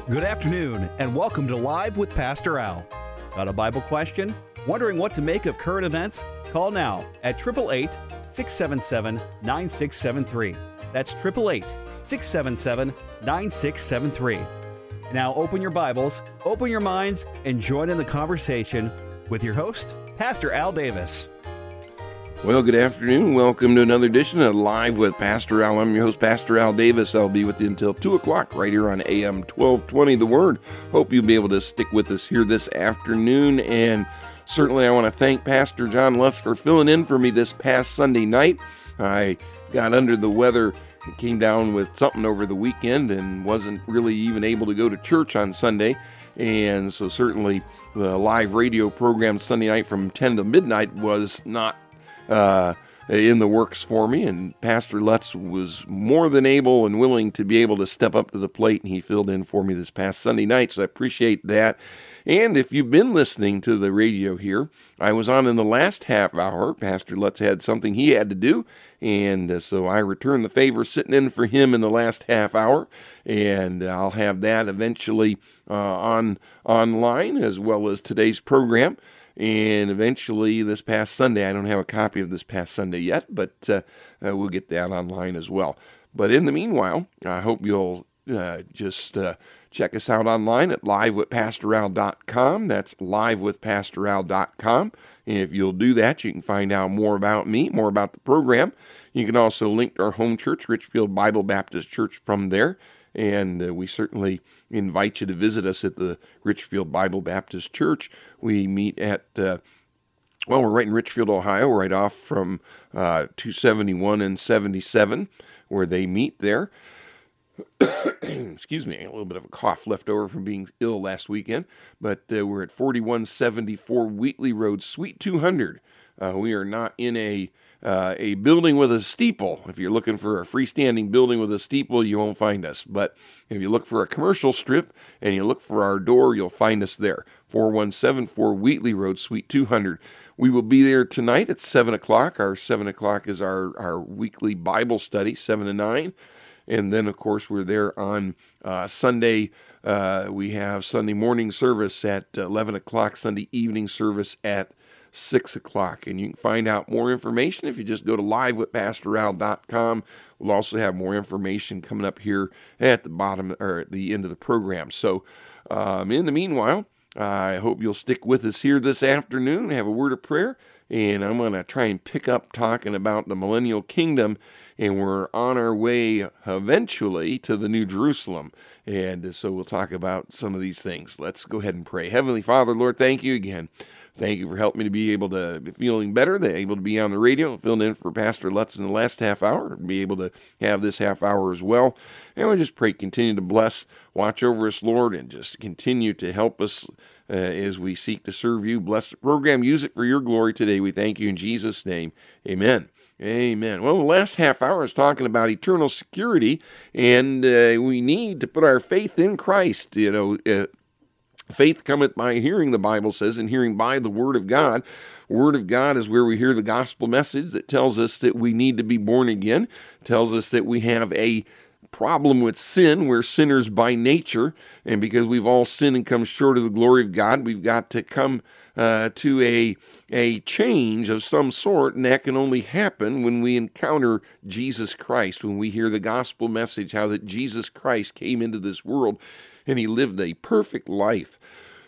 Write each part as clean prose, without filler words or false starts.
Good afternoon, and welcome to Live with Pastor Al. Got a Bible question? Wondering what to make of current events? Call now at 888-677-9673. That's 888-677-9673. Now open your Bibles, open your minds, and join in the conversation with your host, Pastor Al Davis. Well, good afternoon. Welcome to another edition of Live with Pastor Al. I'm your host, Pastor Al Davis. I'll be with you until 2 o'clock right here on AM 1220, The Word. Hope you'll be able to stick with us here this afternoon. And certainly I want to thank Pastor John Lutz for filling in for me this past Sunday night. I got under the weather and came down with something over the weekend and wasn't really even able to go to church on Sunday. And so certainly the live radio program Sunday night from 10 to midnight was not in the works for me, and Pastor Lutz was more than able and willing to be able to step up to the plate, and he filled in for me this past Sunday night, so I appreciate that. And if you've been listening to the radio here, I was on in the last half hour. Pastor Lutz had something he had to do, and so I returned the favor sitting in for him in the last half hour, and I'll have that eventually online as well as today's program. And eventually this past Sunday, I don't have a copy of this past Sunday yet, but we'll get that online as well. But in the meanwhile, I hope you'll just check us out online at livewithpastoral.com. That's livewithpastoral.com. And if you'll do that, you can find out more about me, more about the program. You can also link to our home church, Richfield Bible Baptist Church, from there. And we certainly invite you to visit us at the Richfield Bible Baptist Church. We meet at, we're right in Richfield, Ohio, right off from 271 and 77, where they meet there. Excuse me, a little bit of a cough left over from being ill last weekend. But we're at 4174 Wheatley Road, Suite 200. We are not in a building with a steeple. If you're looking for a freestanding building with a steeple, you won't find us. But if you look for a commercial strip and you look for our door, you'll find us there. 4174 Wheatley Road, Suite 200. We will be there tonight at 7 o'clock. Our 7 o'clock is our weekly Bible study, 7 to 9. And then, of course, we're there on Sunday. We have Sunday morning service at 11 o'clock, Sunday evening service at 6 o'clock. And you can find out more information if you just go to livewithpastoral.com. We'll also have more information coming up here at the bottom or at the end of the program. So in the meanwhile, I hope you'll stick with us here this afternoon, have a word of prayer, and I'm going to try and pick up talking about the millennial kingdom, and we're on our way eventually to the New Jerusalem. And so we'll talk about some of these things. Let's go ahead and pray. Heavenly Father, Lord, thank you again. Thank you for helping me to be able to be feeling better, able to be on the radio, filling in for Pastor Lutz in the last half hour, and be able to have this half hour as well. And we just pray, continue to bless, watch over us, Lord, and just continue to help us as we seek to serve you. Bless the program, use it for your glory today. We thank you in Jesus' name. Amen. Amen. Well, the last half hour is talking about eternal security, and we need to put our faith in Christ. Faith cometh by hearing, the Bible says, and hearing by the Word of God. Word of God is where we hear the gospel message that tells us that we need to be born again, tells us that we have a problem with sin. We're sinners by nature, and because we've all sinned and come short of the glory of God, we've got to come to a change of some sort, and that can only happen when we encounter Jesus Christ, when we hear the gospel message, how that Jesus Christ came into this world, and he lived a perfect life.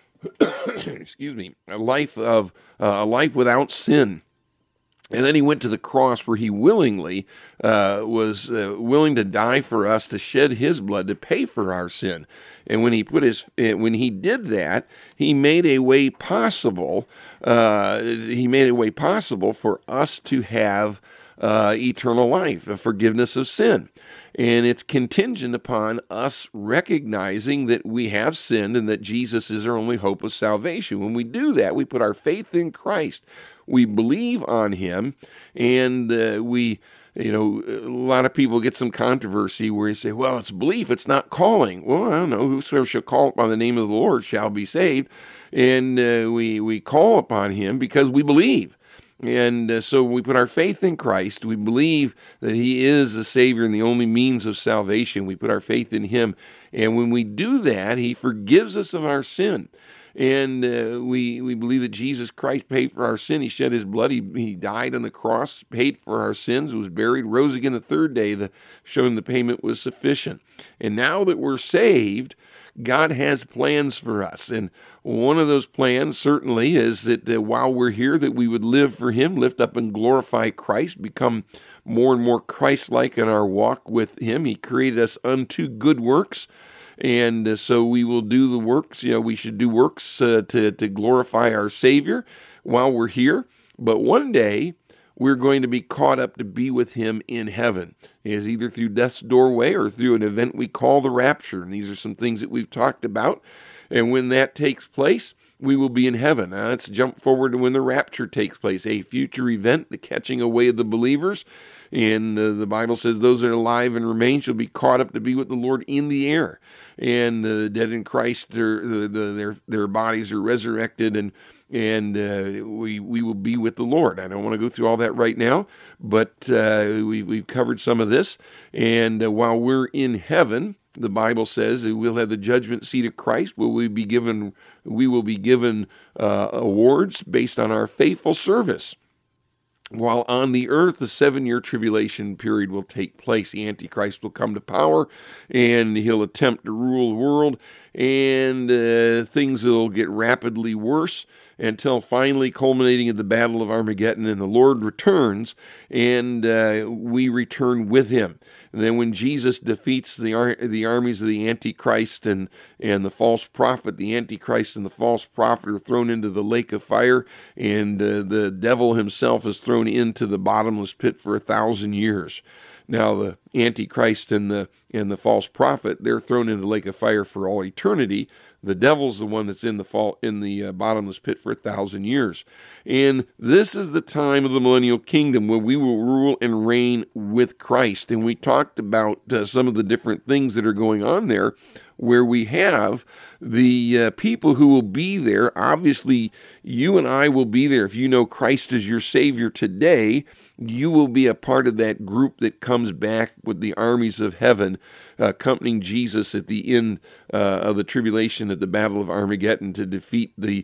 Excuse me, a life without sin. And then he went to the cross where he willingly was willing to die for us, to shed his blood, to pay for our sin. And when he did that, he made a way possible. He made a way possible for us to have eternal life, a forgiveness of sin. And it's contingent upon us recognizing that we have sinned and that Jesus is our only hope of salvation. When we do that, we put our faith in Christ. We believe on him, and a lot of people get some controversy where you say, well, it's belief, it's not calling. Well, I don't know, whosoever shall call upon the name of the Lord shall be saved. And we call upon him because we believe. And so we put our faith in Christ. We believe that He is the Savior and the only means of salvation. We put our faith in Him. And when we do that, He forgives us of our sin. And we believe that Jesus Christ paid for our sin. He shed His blood. He died on the cross, paid for our sins, was buried, rose again the third day, showing the payment was sufficient. And now that we're saved, God has plans for us. And one of those plans certainly is that while we're here, that we would live for Him, lift up and glorify Christ, become more and more Christ-like in our walk with Him. He created us unto good works. And so we will do the works. We should do works to glorify our Savior while we're here. But one day, we're going to be caught up to be with Him in heaven. It is either through death's doorway or through an event we call the rapture. And these are some things that we've talked about. And when that takes place, we will be in heaven. Now, let's jump forward to when the rapture takes place, a future event, the catching away of the believers. And the Bible says those that are alive and remain shall be caught up to be with the Lord in the air. And the dead in Christ, their bodies are resurrected, and we will be with the Lord. I don't want to go through all that right now, but we've covered some of this. And while we're in heaven, the Bible says that we'll have the judgment seat of Christ. We will be given awards based on our faithful service. While on the earth, the 7-year tribulation period will take place. The Antichrist will come to power, and he'll attempt to rule the world, and things will get rapidly worse until finally culminating at the Battle of Armageddon, and the Lord returns, and we return with Him. And then when Jesus defeats the armies of the Antichrist and the false prophet, the Antichrist and the false prophet are thrown into the lake of fire, and the devil himself is thrown into the bottomless pit for 1,000 years. Now the Antichrist and the false prophet, they're thrown into the lake of fire for all eternity. The devil's the one that's in the bottomless pit for 1,000 years. And this is the time of the millennial kingdom where we will rule and reign with Christ. And we talked about some of the different things that are going on there, where we have the people who will be there. Obviously, you and I will be there. If you know Christ as your Savior today, you will be a part of that group that comes back with the armies of heaven, accompanying Jesus at the end of the tribulation at the Battle of Armageddon to defeat the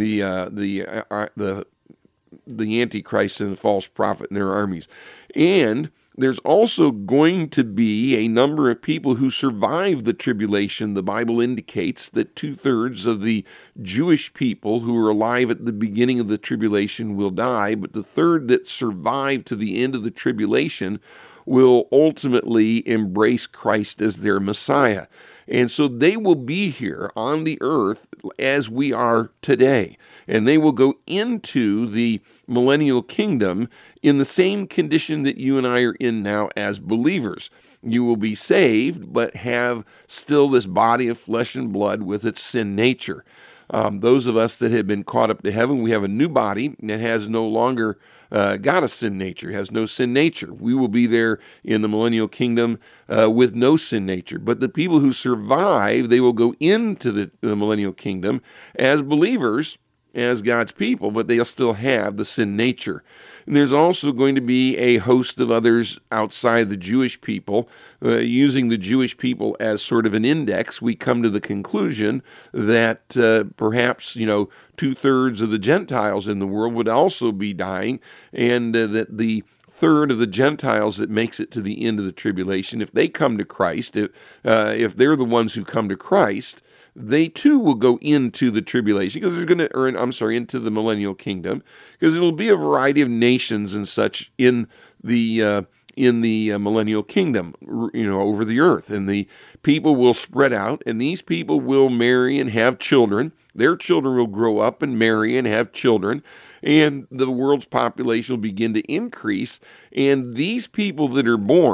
Antichrist and the false prophet and their armies. And there's also going to be a number of people who survive the tribulation. The Bible indicates that 2/3 of the Jewish people who were alive at the beginning of the tribulation will die, but the third that survive to the end of the tribulation will ultimately embrace Christ as their Messiah. And so they will be here on the earth as we are today. And they will go into the millennial kingdom in the same condition that you and I are in now as believers. You will be saved, but have still this body of flesh and blood with its sin nature. Those of us that have been caught up to heaven, we have a new body that has no longer got a sin nature, has no sin nature. We will be there in the millennial kingdom with no sin nature. But the people who survive, they will go into the millennial kingdom as believers, as God's people, but they'll still have the sin nature. And there's also going to be a host of others outside the Jewish people. Using the Jewish people as sort of an index, we come to the conclusion that perhaps 2/3 of the Gentiles in the world would also be dying, and that the third of the Gentiles that makes it to the end of the tribulation, if they come to Christ, if they're the ones who come to Christ, they too will go into the tribulation, because they're going to into the millennial kingdom, because it'll be a variety of nations and such in the millennial kingdom, over the earth, and the people will spread out, and these people will marry and have children. Their children will grow up and marry and have children, and the world's population will begin to increase. And these people that are born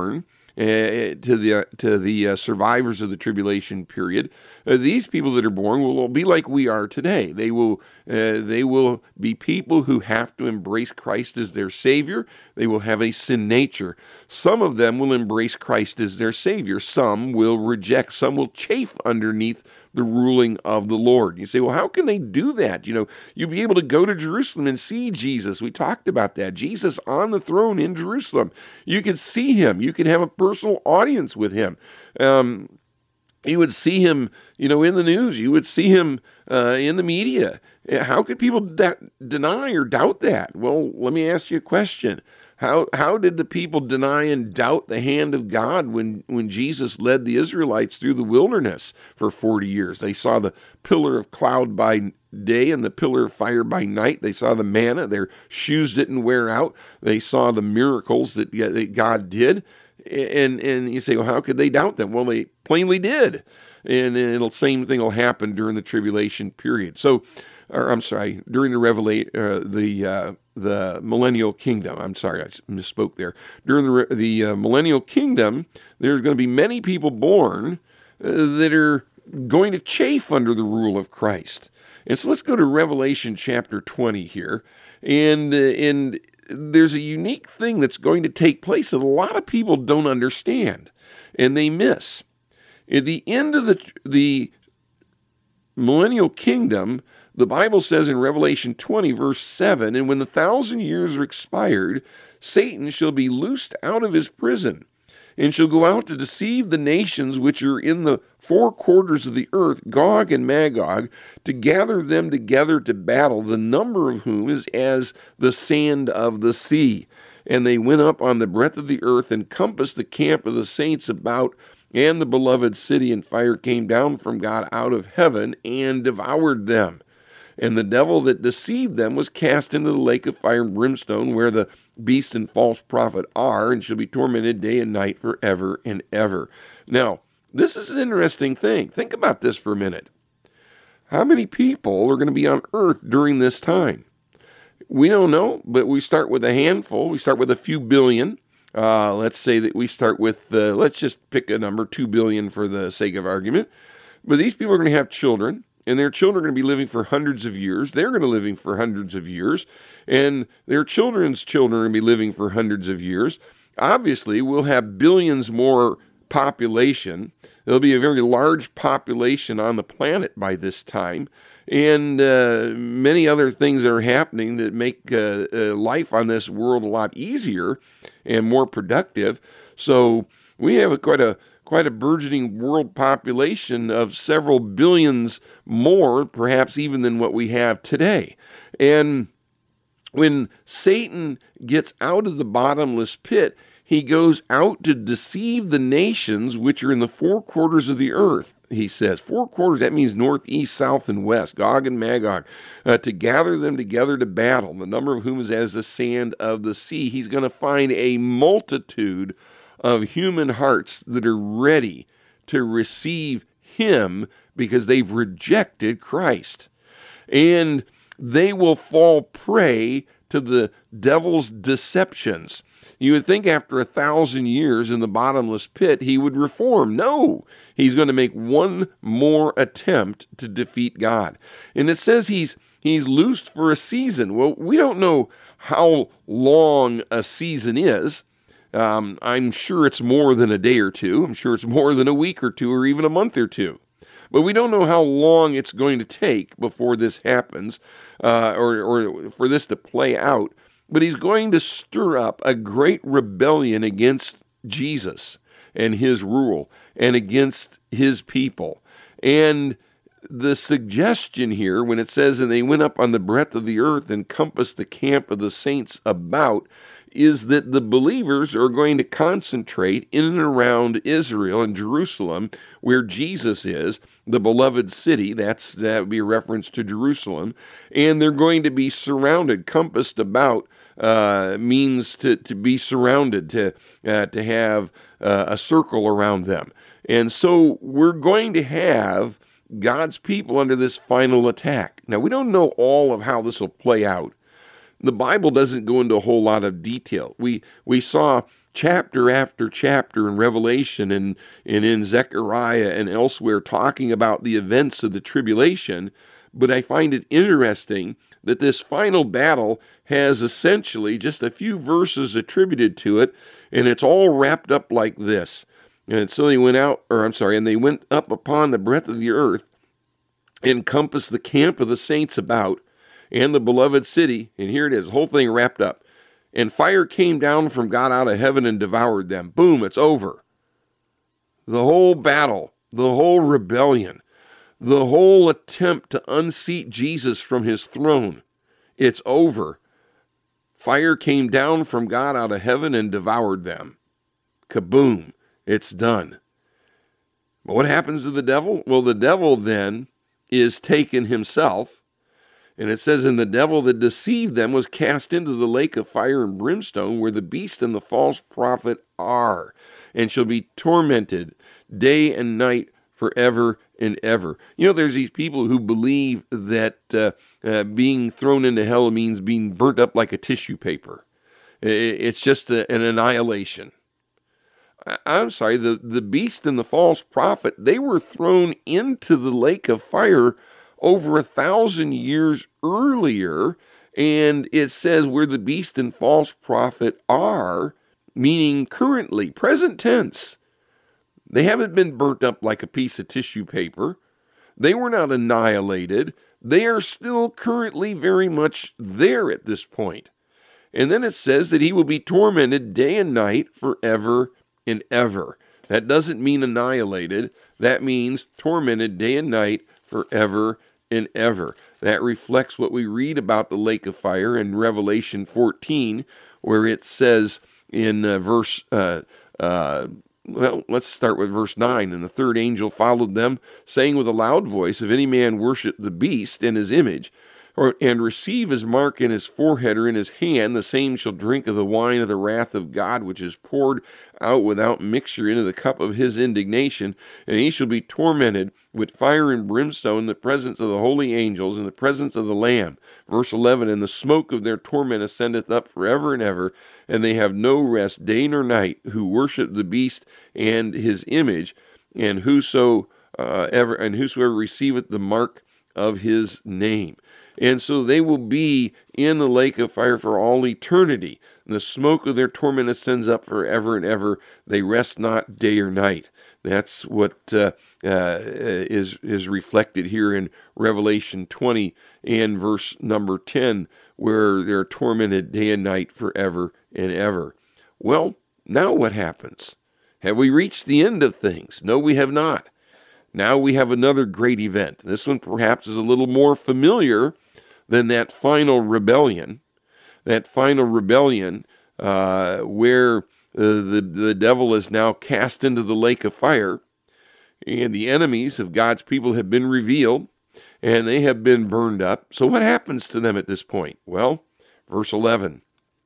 to the survivors of the tribulation period. These people that are born will be like we are today. They will be people who have to embrace Christ as their Savior. They will have a sin nature. Some of them will embrace Christ as their Savior. Some will reject. Some will chafe underneath the ruling of the Lord. You say, well, how can they do that? You'll be able to go to Jerusalem and see Jesus. We talked about that. Jesus on the throne in Jerusalem. You could see him. You could have a personal audience with him. You would see him, in the news. You would see him in the media. How could people deny or doubt that? Well, let me ask you a question. How did the people deny and doubt the hand of God when Jesus led the Israelites through the wilderness for 40 years? They saw the pillar of cloud by day and the pillar of fire by night. They saw the manna. Their shoes didn't wear out. They saw the miracles that God did. And you say, well, how could they doubt them? Well, they plainly did. And same thing will happen during the tribulation period. During the millennial kingdom. I'm sorry, I misspoke there. During the millennial kingdom, there's going to be many people born that are going to chafe under the rule of Christ. And so let's go to Revelation chapter 20 here. And there's a unique thing that's going to take place that a lot of people don't understand and they miss. At the end of the millennial kingdom, the Bible says in Revelation 20, verse 7, and when the 1,000 years are expired, Satan shall be loosed out of his prison, and shall go out to deceive the nations which are in the four quarters of the earth, Gog and Magog, to gather them together to battle, the number of whom is as the sand of the sea. And they went up on the breadth of the earth, and compassed the camp of the saints about, and the beloved city, and fire came down from God out of heaven, and devoured them. And the devil that deceived them was cast into the lake of fire and brimstone, where the beast and false prophet are, and shall be tormented day and night forever and ever. Now, this is an interesting thing. Think about this for a minute. How many people are going to be on earth during this time? We don't know, but we start with a handful. We start with a few billion. Let's say that we start with, let's just pick a number, 2 billion for the sake of argument. But these people are going to have children. And their children are going to be living for hundreds of years. They're going to be living for hundreds of years. And their children's children are going to be living for hundreds of years. Obviously, we'll have billions more population. There'll be a very large population on the planet by this time. And many other things that are happening that make life on this world a lot easier and more productive. So we have quite a burgeoning world population of several billions more, perhaps even than what we have today. And when Satan gets out of the bottomless pit, he goes out to deceive the nations which are in the four quarters of the earth, he says. Four quarters, that means north, east, south, and west, Gog and Magog, to gather them together to battle, the number of whom is as the sand of the sea. He's going to find a multitude of human hearts that are ready to receive him because they've rejected Christ. And they will fall prey to the devil's deceptions. You would think after 1,000 years in the bottomless pit, he would reform. No, he's going to make one more attempt to defeat God. And it says he's loosed for a season. Well, we don't know how long a season is. I'm sure it's more than a day or two. I'm sure it's more than a week or two or even a month or two. But we don't know how long it's going to take before this happens or for this to play out. But he's going to stir up a great rebellion against Jesus and his rule and against his people. And the suggestion here, when it says, and they went up on the breadth of the earth and compassed the camp of the saints about, is that the believers are going to concentrate in and around Israel and Jerusalem, where Jesus is, the beloved city. That would be a reference to Jerusalem. And they're going to be surrounded. Compassed about means to be surrounded, to have a circle around them. And so we're going to have God's people under this final attack. Now, we don't know all of how this will play out. the Bible doesn't go into a whole lot of detail. We saw chapter after chapter in Revelation and in Zechariah and elsewhere talking about the events of the tribulation, but I find it interesting that this final battle has essentially just a few verses attributed to it, and it's all wrapped up like this. And so they went and they went up upon the breadth of the earth, encompassed the camp of the saints about, and the beloved city, and here it is, the whole thing wrapped up. And fire came down from God out of heaven and devoured them. Boom, it's over. The whole battle, the whole rebellion, the whole attempt to unseat Jesus from his throne, it's over. Fire came down from God out of heaven and devoured them. Kaboom, it's done. But what happens to the devil? Well, the devil then is taken himself. And it says, and the devil that deceived them was cast into the lake of fire and brimstone, where the beast and the false prophet are, and shall be tormented day and night forever and ever. You know, there's these people who believe that being thrown into hell means being burnt up like a tissue paper. It's just an annihilation. I'm sorry, the beast and the false prophet, they were thrown into the lake of fire over 1,000 years earlier, and it says where the beast and false prophet are, meaning currently, present tense. They haven't been burnt up like a piece of tissue paper. They were not annihilated. They are still currently very much there at this point. And then it says that he will be tormented day and night forever and ever. That doesn't mean annihilated. That means tormented day and night forever and ever. That reflects what we read about the lake of fire in Revelation 14, where it says in let's start with verse 9. And the third angel followed them, saying with a loud voice, if any man worship the beast and his image, and receive his mark in his forehead or in his hand, the same shall drink of the wine of the wrath of God, which is poured out without mixture into the cup of his indignation, and he shall be tormented with fire and brimstone in the presence of the holy angels, in the presence of the Lamb. Verse 11, and the smoke of their torment ascendeth up forever and ever, and they have no rest day nor night, who worship the beast and his image, and whosoever receiveth the mark of his name. And so they will be in the lake of fire for all eternity. And the smoke of their torment ascends up forever and ever. They rest not day or night. That's what is reflected here in Revelation 20 and verse number 10, where they're tormented day and night forever and ever. Well, now what happens? Have we reached the end of things? No, we have not. Now we have another great event. This one perhaps is a little more familiar than that final rebellion. That final rebellion where the devil is now cast into the lake of fire, and the enemies of God's people have been revealed, and they have been burned up. So what happens to them at this point? Well, verse 11.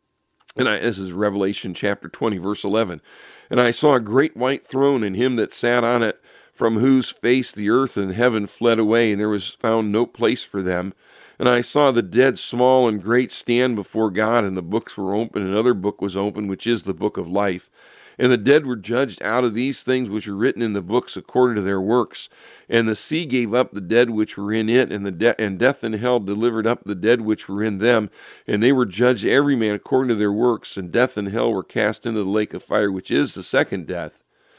This is Revelation chapter 20, verse 11. And I saw a great white throne, and him that sat on it, from whose face the earth and heaven fled away, and there was found no place for them. And I saw the dead, small and great, stand before God, and the books were open, and another book was opened, which is the book of life. And the dead were judged out of these things which are written in the books according to their works. And the sea gave up the dead which were in it, and death and hell delivered up the dead which were in them. And they were judged every man according to their works, and death and hell were cast into the lake of fire, which is the second death.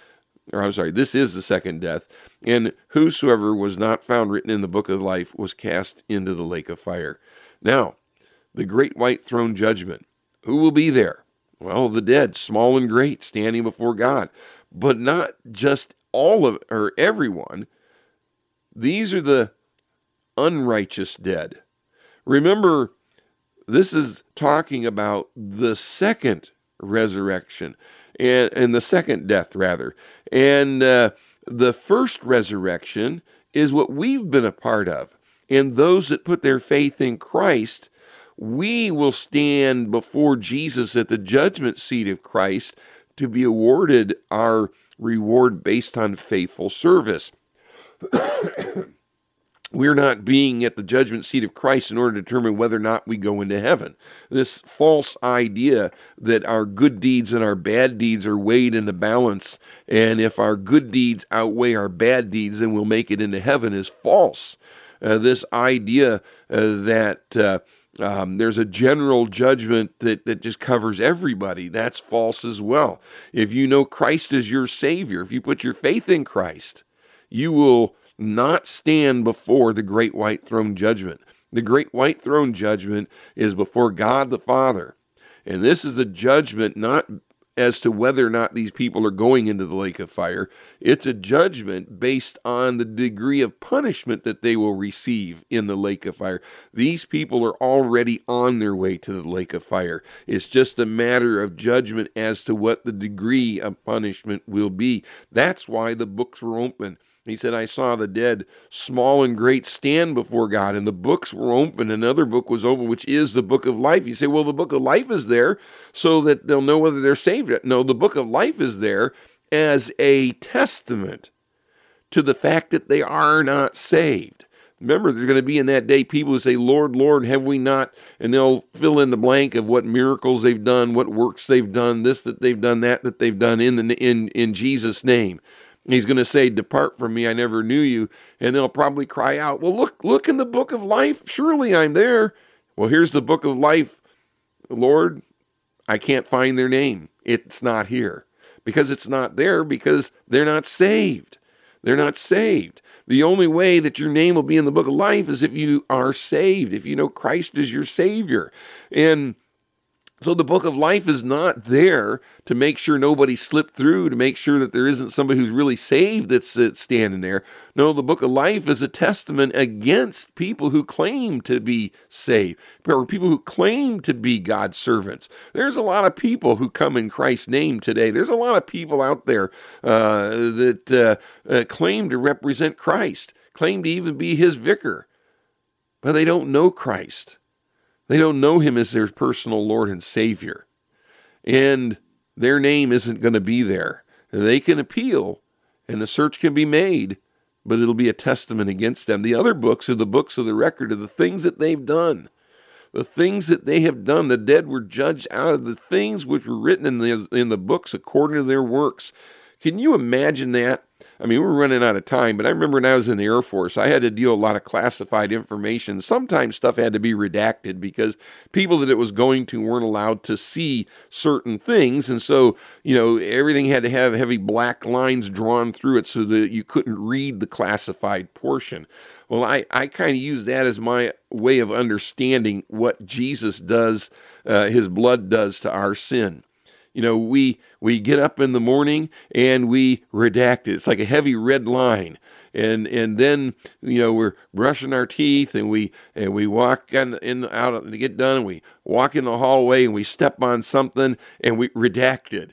This is the second death. And whosoever was not found written in the book of life was cast into the lake of fire. Now, the great white throne judgment. Who will be there? Well, the dead, small and great, standing before God. But not just everyone. These are the unrighteous dead. Remember, this is talking about the second resurrection. And the second death, rather. And the first resurrection is what we've been a part of. And those that put their faith in Christ, we will stand before Jesus at the judgment seat of Christ to be awarded our reward based on faithful service. We're not being at the judgment seat of Christ in order to determine whether or not we go into heaven. This false idea that our good deeds and our bad deeds are weighed in the balance, and if our good deeds outweigh our bad deeds, then we'll make it into heaven is false. This idea that there's a general judgment that just covers everybody, that's false as well. If you know Christ as your Savior, if you put your faith in Christ, you will not stand before the great white throne judgment. The great white throne judgment is before God the Father. And this is a judgment not as to whether or not these people are going into the lake of fire. It's a judgment based on the degree of punishment that they will receive in the lake of fire. These people are already on their way to the lake of fire. It's just a matter of judgment as to what the degree of punishment will be. That's why the books were open. He said, I saw the dead, small and great, stand before God, and the books were open. Another book was open, which is the book of life. You say, well, the book of life is there so that they'll know whether they're saved. No, the book of life is there as a testament to the fact that they are not saved. Remember, there's going to be in that day people who say, Lord, Lord, have we not? And they'll fill in the blank of what miracles they've done, what works they've done, this that they've done, that they've done in Jesus' name. He's going to say, depart from me, I never knew you. And they'll probably cry out, well, look in the book of life. Surely I'm there. Well, here's the book of life. Lord, I can't find their name. It's not here. Because it's not there because they're not saved. They're not saved. The only way that your name will be in the book of life is if you are saved, if you know Christ is your Savior. And so the book of life is not there to make sure nobody slipped through, to make sure that there isn't somebody who's really saved that's standing there. No, the book of life is a testament against people who claim to be saved, or people who claim to be God's servants. There's a lot of people who come in Christ's name today. There's a lot of people out there that claim to represent Christ, claim to even be his vicar, but they don't know Christ. They don't know him as their personal Lord and Savior. And their name isn't going to be there. They can appeal, and the search can be made, but it'll be a testament against them. The other books are the books of the record of the things that they've done. The things that they have done. The dead were judged out of the things which were written in the books according to their works. Can you imagine that? I mean, we're running out of time, but I remember when I was in the Air Force, I had to deal with a lot of classified information. Sometimes stuff had to be redacted because people that it was going to weren't allowed to see certain things. And so, everything had to have heavy black lines drawn through it so that you couldn't read the classified portion. Well, I kind of use that as my way of understanding what Jesus does, his blood does to our sin. We get up in the morning and we redact it. It's like a heavy red line. And then, we're brushing our teeth and we walk out to get done. And we walk in the hallway and we step on something and we redacted.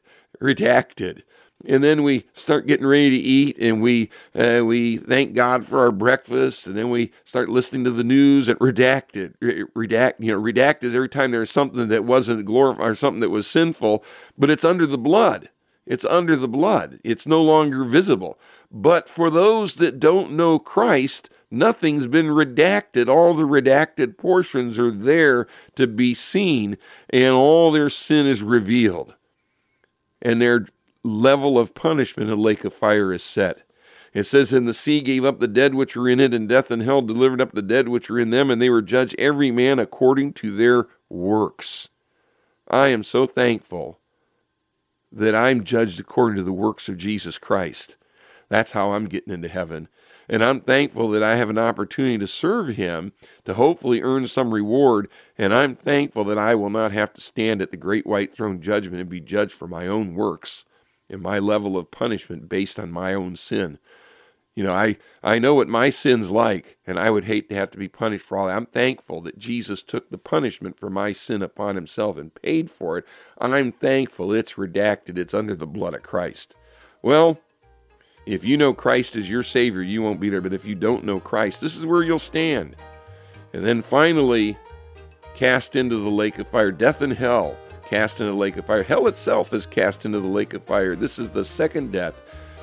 And then we start getting ready to eat, and we thank God for our breakfast, and then we start listening to the news and redacted. Redact is every time there's something that wasn't glorified or something that was sinful, but it's under the blood. It's under the blood. It's no longer visible. But for those that don't know Christ, nothing's been redacted. All the redacted portions are there to be seen, and all their sin is revealed. And their level of punishment in the lake of fire is set. It says, and the sea gave up the dead which were in it, and death and hell delivered up the dead which were in them, and they were judged every man according to their works. I am so thankful that I'm judged according to the works of Jesus Christ. That's how I'm getting into heaven. And I'm thankful that I have an opportunity to serve him, to hopefully earn some reward. And I'm thankful that I will not have to stand at the great white throne judgment and be judged for my own works and my level of punishment based on my own sin. I know what my sin's like, and I would hate to have to be punished for all that. I'm thankful that Jesus took the punishment for my sin upon himself and paid for it. I'm thankful it's redacted. It's under the blood of Christ. Well, if you know Christ as your Savior, you won't be there. But if you don't know Christ, this is where you'll stand. And then finally, cast into the lake of fire. Death and hell cast into the lake of fire. Hell itself is cast into the lake of fire. This is the second death.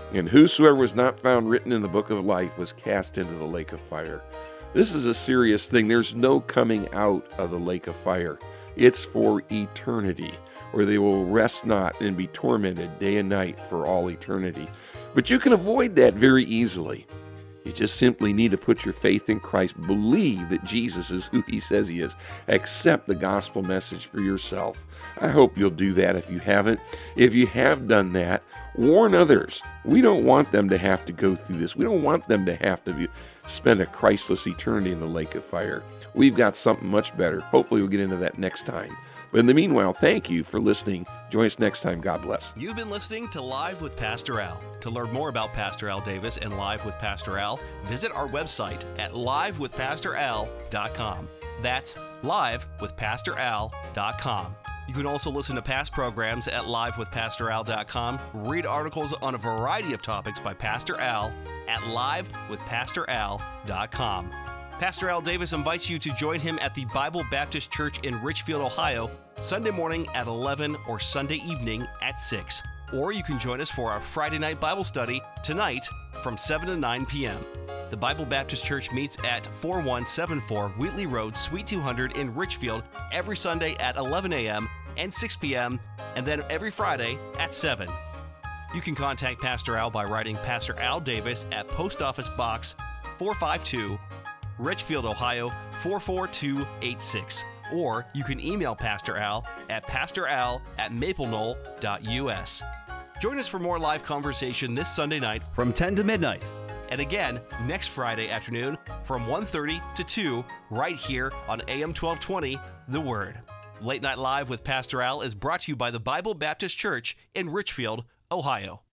And whosoever was not found written in the book of life was cast into the lake of fire. This is a serious thing. There's no coming out of the lake of fire. It's for eternity, where they will rest not and be tormented day and night for all eternity. But you can avoid that very easily. You just simply need to put your faith in Christ, believe that Jesus is who he says he is, accept the gospel message for yourself. I hope you'll do that if you haven't. If you have done that, warn others. We don't want them to have to go through this. We don't want them to have to spend a Christless eternity in the lake of fire. We've got something much better. Hopefully we'll get into that next time. But in the meanwhile, thank you for listening. Join us next time. God bless. You've been listening to Live with Pastor Al. To learn more about Pastor Al Davis and Live with Pastor Al, visit our website at livewithpastoral.com. That's livewithpastoral.com. You can also listen to past programs at livewithpastoral.com, read articles on a variety of topics by Pastor Al at livewithpastoral.com. Pastor Al Davis invites you to join him at the Bible Baptist Church in Richfield, Ohio, Sunday morning at 11 or Sunday evening at 6. Or you can join us for our Friday night Bible study tonight from 7 to 9 p.m. The Bible Baptist Church meets at 4174 Wheatley Road, Suite 200 in Richfield every Sunday at 11 a.m. and 6 p.m., and then every Friday at 7. You can contact Pastor Al by writing Pastor Al Davis at Post Office Box 452, Richfield, Ohio 44286. Or you can email Pastor Al at pastoral@mapleknoll.us. Join us for more live conversation this Sunday night from 10 to midnight. And again, next Friday afternoon from 1:30 to 2, right here on AM 1220, The Word. Late Night Live with Pastor Al is brought to you by the Bible Baptist Church in Richfield, Ohio.